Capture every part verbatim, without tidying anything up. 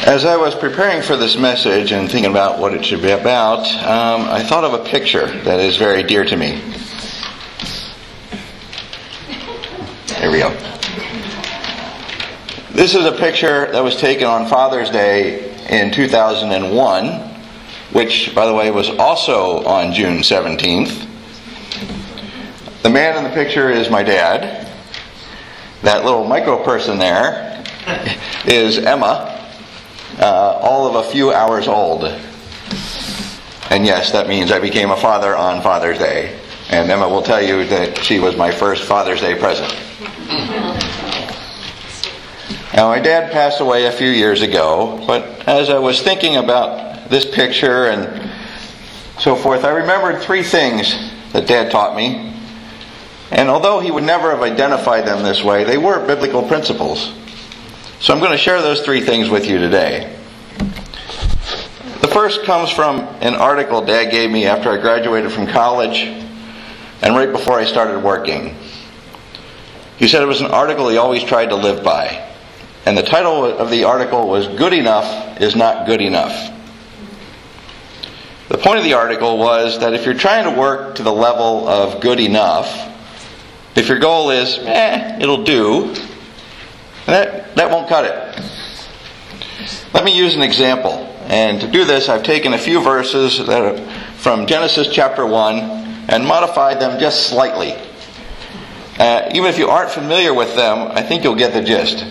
As I was preparing for this message and thinking about what it should be about, um, I thought of a picture that is very dear to me. Here we go. This is a picture that was taken on Father's Day in two thousand one, which, by the way, was also on June seventeenth. The man in the picture is my dad. That little micro person there is Emma. Uh, all of a few hours old. And yes, that means I became a father on Father's Day. And Emma will tell you that she was my first Father's Day present. Now, my dad passed away a few years ago, but as I was thinking about this picture and so forth, I remembered three things that Dad taught me. And although he would never have identified them this way, they were biblical principles. So I'm going to share those three things with you today. The first comes from an article Dad gave me after I graduated from college and right before I started working. He said it was an article he always tried to live by. And the title of the article was "Good Enough is Not Good Enough." The point of the article was that if you're trying to work to the level of good enough, if your goal is, eh, it'll do, That, that won't cut it. Let me use an example. And to do this, I've taken a few verses that are from Genesis chapter one and modified them just slightly. Uh, even if you aren't familiar with them, I think you'll get the gist.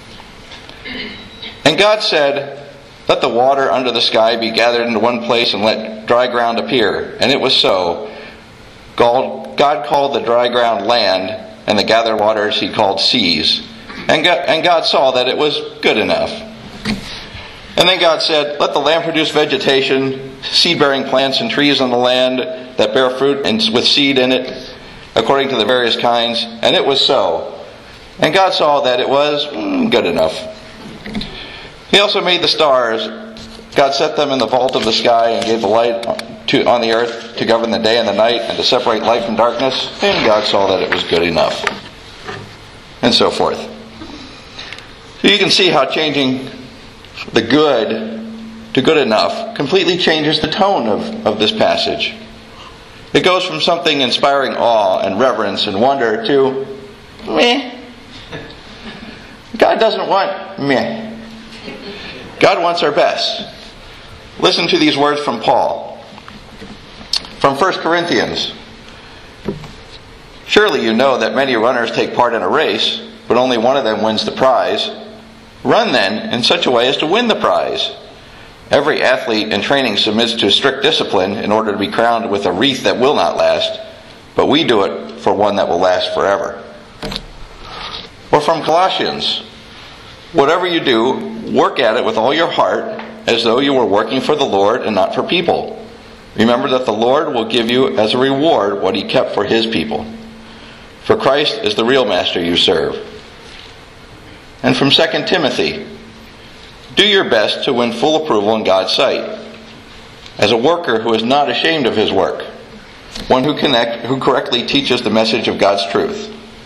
And God said, "Let the water under the sky be gathered into one place and let dry ground appear." And it was so. God, God called the dry ground land, and the gathered waters he called seas. And God, and God saw that it was good enough. And then God said, "Let the land produce vegetation, seed-bearing plants and trees on the land that bear fruit and with seed in it, according to the various kinds." And it was so. And God saw that it was mm, good enough. He also made the stars. God set them in the vault of the sky and gave the light to, on the earth to govern the day and the night and to separate light from darkness. And God saw that it was good enough. And so forth. So you can see how changing the good to good enough completely changes the tone of, of this passage. It goes from something inspiring awe and reverence and wonder to meh. God doesn't want meh. God wants our best. Listen to these words from Paul. From First Corinthians. "Surely you know that many runners take part in a race, but only one of them wins the prize. Run then in such a way as to win the prize. Every athlete in training submits to strict discipline in order to be crowned with a wreath that will not last, but we do it for one that will last forever." Or from Colossians, "Whatever you do, work at it with all your heart, as though you were working for the Lord and not for people. Remember that the Lord will give you as a reward what he kept for his people. For Christ is the real master you serve." And from Second Timothy, "Do your best to win full approval in God's sight, as a worker who is not ashamed of his work, one who connect, who correctly teaches the message of God's truth."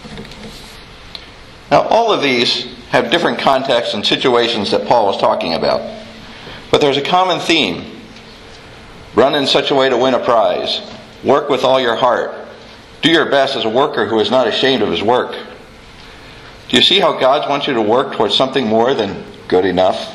Now, all of these have different contexts and situations that Paul was talking about. But there's a common theme. Run in such a way to win a prize. Work with all your heart. Do your best as a worker who is not ashamed of his work. Do you see how God wants you to work towards something more than good enough?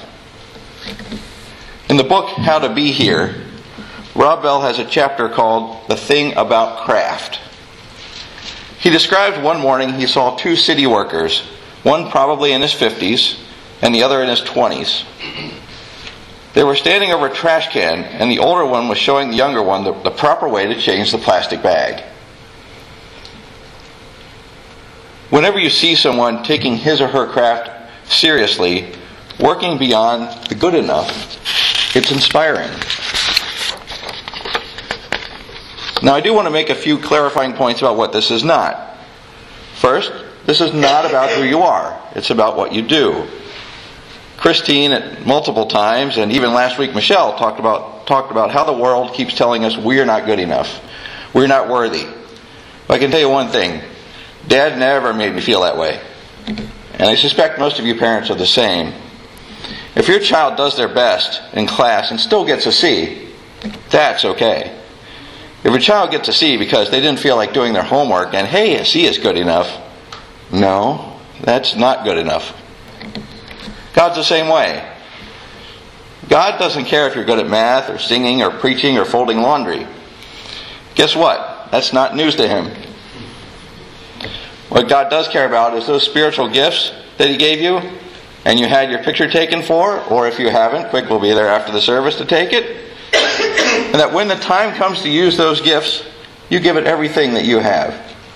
In the book How to Be Here, Rob Bell has a chapter called "The Thing About Craft." He describes one morning he saw two city workers, one probably in his fifties and the other in his twenties. They were standing over a trash can, and the older one was showing the younger one the, the proper way to change the plastic bag. Whenever you see someone taking his or her craft seriously, working beyond the good enough, it's inspiring. Now, I do want to make a few clarifying points about what this is not. First, this is not about who you are. It's about what you do. Christine, at multiple times, and even last week Michelle, talked about talked about how the world keeps telling us we're not good enough. We're not worthy. But I can tell you one thing. Dad never made me feel that way. And I suspect most of you parents are the same. If your child does their best in class and still gets a C, that's okay. If your child gets a C because they didn't feel like doing their homework and, hey, a C is good enough, no, that's not good enough. God's the same way. God doesn't care if you're good at math or singing or preaching or folding laundry. Guess what? That's not news to Him. What God does care about is those spiritual gifts that He gave you and you had your picture taken for, or if you haven't, Quick will be there after the service to take it. And that when the time comes to use those gifts, you give it everything that you have.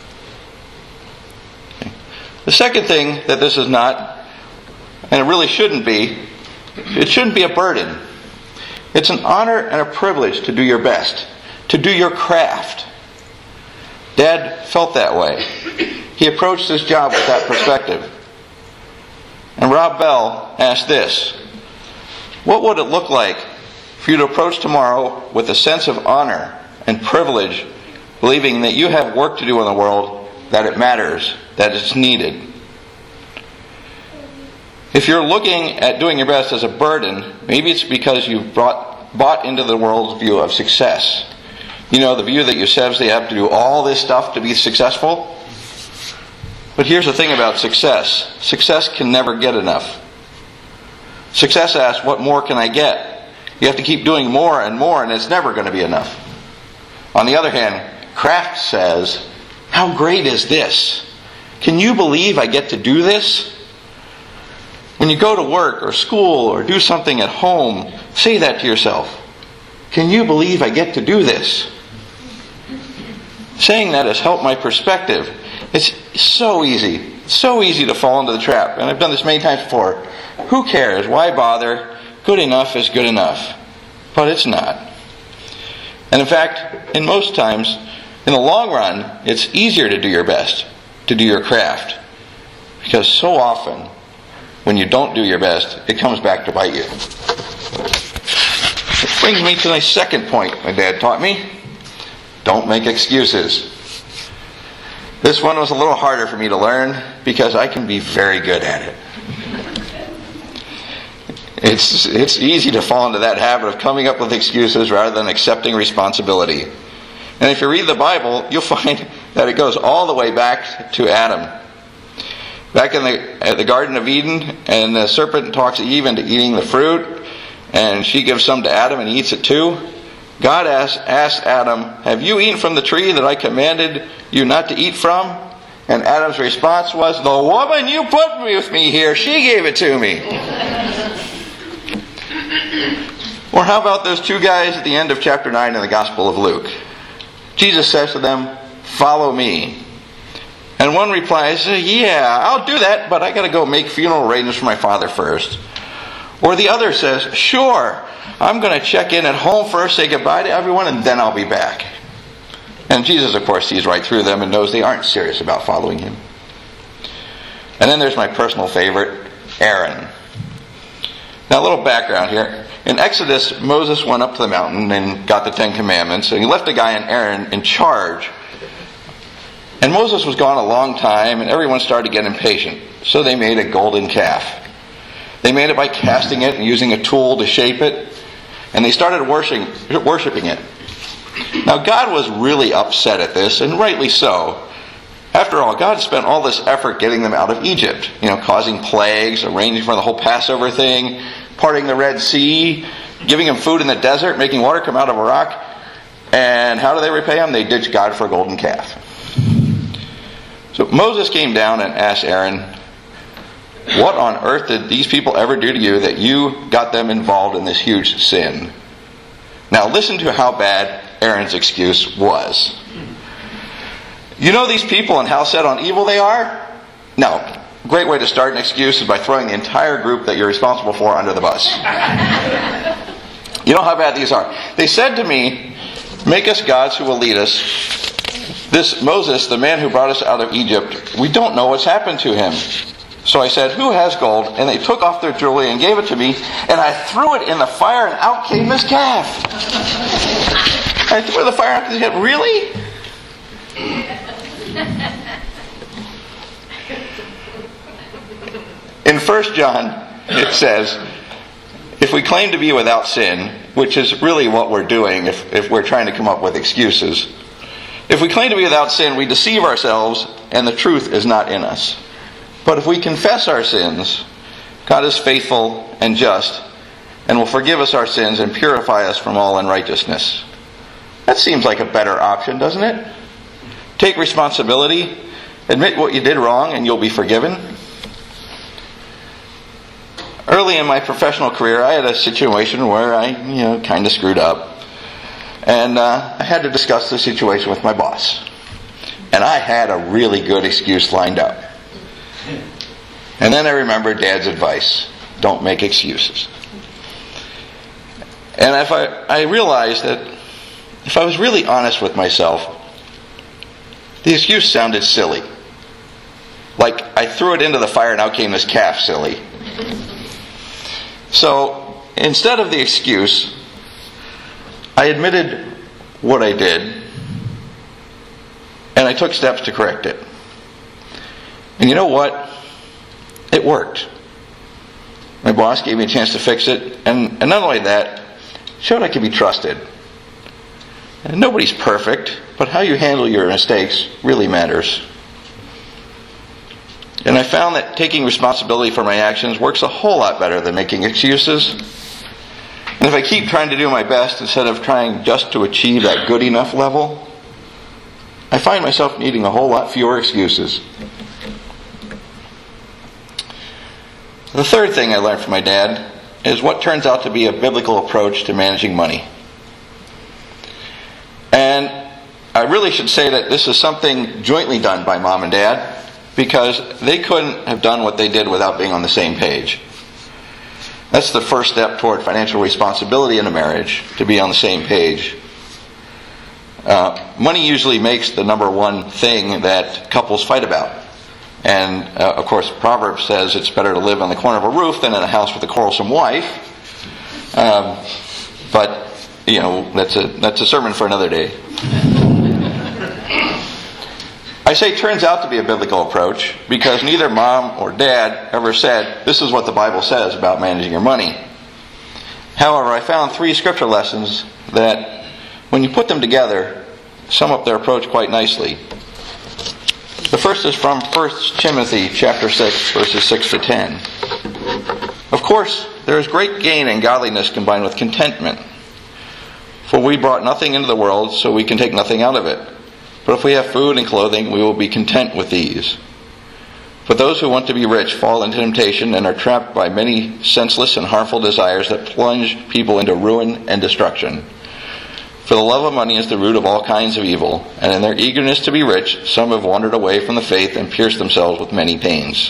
The second thing that this is not, and it really shouldn't be, it shouldn't be a burden. It's an honor and a privilege to do your best, to do your craft. Dad felt that way. He approached this job with that perspective. And Rob Bell asked this: what would it look like for you to approach tomorrow with a sense of honor and privilege, believing that you have work to do in the world, that it matters, that it's needed? If you're looking at doing your best as a burden, maybe it's because you've brought, bought into the world's view of success. You know, the view that yourselves, they have to do all this stuff to be successful. But here's the thing about success. Success can never get enough. Success asks, what more can I get? You have to keep doing more and more, and it's never going to be enough. On the other hand, craft says, how great is this? Can you believe I get to do this? When you go to work or school or do something at home, say that to yourself. Can you believe I get to do this? Saying that has helped my perspective. It's so easy, so easy to fall into the trap. And I've done this many times before. Who cares? Why bother? Good enough is good enough. But it's not. And in fact, in most times, in the long run, it's easier to do your best, to do your craft. Because so often, when you don't do your best, it comes back to bite you. It brings me to my second point my dad taught me. Don't make excuses. This one was a little harder for me to learn because I can be very good at it. It's, it's easy to fall into that habit of coming up with excuses rather than accepting responsibility. And if you read the Bible, you'll find that it goes all the way back to Adam. Back in the, at the Garden of Eden, and the serpent talks Eve into eating the fruit, and she gives some to Adam and he eats it too. God asked, asked Adam, have you eaten from the tree that I commanded you not to eat from? And Adam's response was, the woman you put with me here, she gave it to me. Or how about those two guys at the end of chapter nine in the Gospel of Luke? Jesus says to them, follow me. And one replies, yeah, I'll do that, but I got to go make funeral arrangements for my father first. Or the other says, sure, I'm going to check in at home first, say goodbye to everyone, and then I'll be back. And Jesus, of course, sees right through them and knows they aren't serious about following Him. And then there's my personal favorite, Aaron. Now, a little background here. In Exodus, Moses went up to the mountain and got the Ten Commandments, and he left a guy named Aaron in charge. And Moses was gone a long time, and everyone started to get impatient. So they made a golden calf. They made it by casting it and using a tool to shape it. And they started worshiping, worshiping it. Now, God was really upset at this, and rightly so. After all, God spent all this effort getting them out of Egypt. You know, causing plagues, arranging for the whole Passover thing, parting the Red Sea, giving them food in the desert, making water come out of a rock. And how do they repay Him? They ditched God for a golden calf. So Moses came down and asked Aaron, what on earth did these people ever do to you that you got them involved in this huge sin? Now listen to how bad Aaron's excuse was. You know these people and how set on evil they are? No. A great way to start an excuse is by throwing the entire group that you're responsible for under the bus. You know how bad these are. They said to me, make us gods who will lead us. This Moses, the man who brought us out of Egypt, we don't know what's happened to him. So I said, who has gold? And they took off their jewelry and gave it to me, and I threw it in the fire, and out came this calf. I threw the fire out this calf. Really? In First John, it says, If we claim to be without sin, which is really what we're doing if, if we're trying to come up with excuses, if we claim to be without sin, we deceive ourselves and the truth is not in us. But if we confess our sins, God is faithful and just and will forgive us our sins and purify us from all unrighteousness. That seems like a better option, doesn't it? Take responsibility, admit what you did wrong, and you'll be forgiven. Early in my professional career, I had a situation where I, you know, kind of screwed up. And uh, I had to discuss the situation with my boss. And I had a really good excuse lined up. And then I remembered Dad's advice. Don't make excuses. And if I, I realized that if I was really honest with myself, the excuse sounded silly. Like I threw it into the fire and out came this calf silly. So instead of the excuse, I admitted what I did and I took steps to correct it. And you know what? It worked. My boss gave me a chance to fix it, and, and not only that, showed I could be trusted. And nobody's perfect, but how you handle your mistakes really matters. And I found that taking responsibility for my actions works a whole lot better than making excuses. And if I keep trying to do my best instead of trying just to achieve that good enough level, I find myself needing a whole lot fewer excuses. The third thing I learned from my dad is what turns out to be a biblical approach to managing money. And I really should say that this is something jointly done by Mom and Dad, because they couldn't have done what they did without being on the same page. That's the first step toward financial responsibility in a marriage, to be on the same page. Uh, money usually makes the number one thing that couples fight about. And, uh, of course, Proverbs says it's better to live on the corner of a roof than in a house with a quarrelsome wife. Um, but, you know, that's a, that's a sermon for another day. I say turns out to be a biblical approach because neither Mom or Dad ever said, this is what the Bible says about managing your money. However, I found three scripture lessons that, when you put them together, sum up their approach quite nicely. The first is from First Timothy chapter six, verses six to ten. Of course, there is great gain in godliness combined with contentment. For we brought nothing into the world, so we can take nothing out of it. But if we have food and clothing, we will be content with these. But those who want to be rich fall into temptation and are trapped by many senseless and harmful desires that plunge people into ruin and destruction. For the love of money is the root of all kinds of evil, and in their eagerness to be rich, some have wandered away from the faith and pierced themselves with many pains.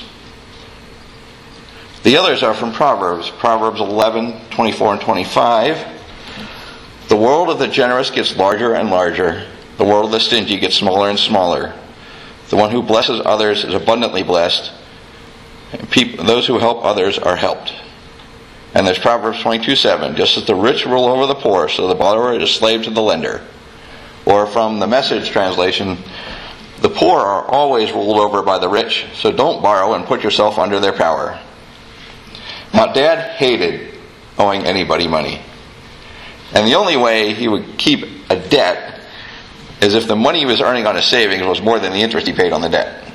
The others are from Proverbs, Proverbs eleven, twenty-four and twenty-five. The world of the generous gets larger and larger. The world of the stingy gets smaller and smaller. The one who blesses others is abundantly blessed. And people, those who help others are helped. And there's Proverbs twenty-two seven. Just as the rich rule over the poor, so the borrower is slave to the lender. Or from the Message translation, the poor are always ruled over by the rich, so don't borrow and put yourself under their power. Now, Dad hated owing anybody money. And the only way he would keep a debt is if the money he was earning on his savings was more than the interest he paid on the debt.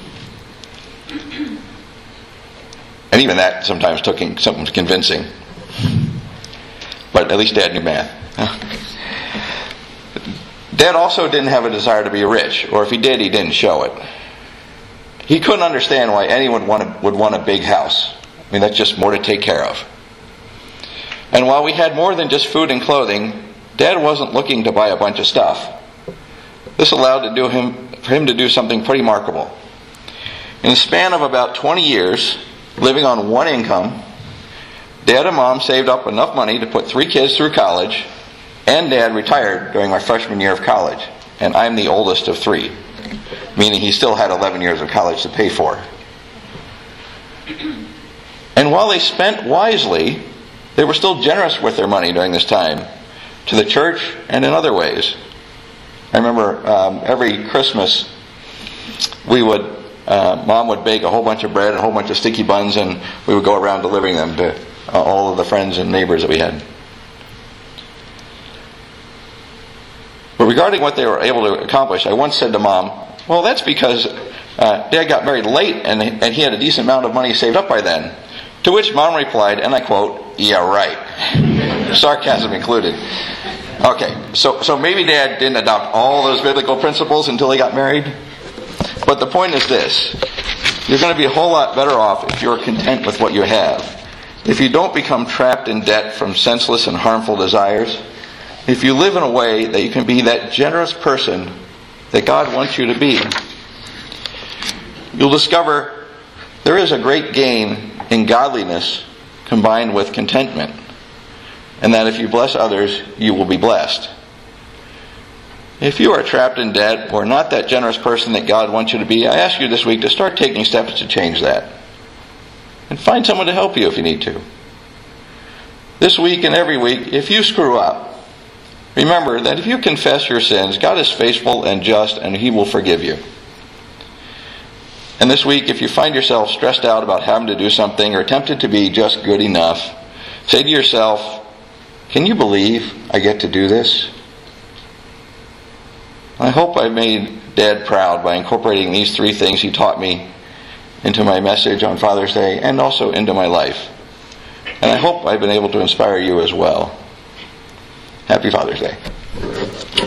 And even that sometimes took some convincing. But at least Dad knew math. Dad also didn't have a desire to be rich, or if he did, he didn't show it. He couldn't understand why anyone wanted, would want a big house. I mean, that's just more to take care of. And while we had more than just food and clothing, Dad wasn't looking to buy a bunch of stuff. This allowed to do him, for him to do something pretty remarkable. In the span of about twenty years, living on one income, Dad and Mom saved up enough money to put three kids through college, and Dad retired during my freshman year of college. And I'm the oldest of three, meaning he still had eleven years of college to pay for. And while they spent wisely, they were still generous with their money during this time, to the church and in other ways. I remember um, every Christmas, we would, uh, Mom would bake a whole bunch of bread and a whole bunch of sticky buns, and we would go around delivering them to uh, all of the friends and neighbors that we had. But regarding what they were able to accomplish, I once said to Mom, well, that's because uh, Dad got married late and, and he had a decent amount of money saved up by then. To which Mom replied, and I quote, yeah, right. Sarcasm included. Okay, so, so maybe Dad didn't adopt all those biblical principles until he got married. But the point is this. You're going to be a whole lot better off if you're content with what you have. If you don't become trapped in debt from senseless and harmful desires. If you live in a way that you can be that generous person that God wants you to be. You'll discover there is a great gain in godliness combined with contentment. And that if you bless others, you will be blessed. If you are trapped in debt or not that generous person that God wants you to be, I ask you this week to start taking steps to change that. And find someone to help you if you need to. This week and every week, if you screw up, remember that if you confess your sins, God is faithful and just and He will forgive you. And this week, if you find yourself stressed out about having to do something or tempted to be just good enough, say to yourself, can you believe I get to do this? I hope I made Dad proud by incorporating these three things he taught me into my message on Father's Day and also into my life. And I hope I've been able to inspire you as well. Happy Father's Day.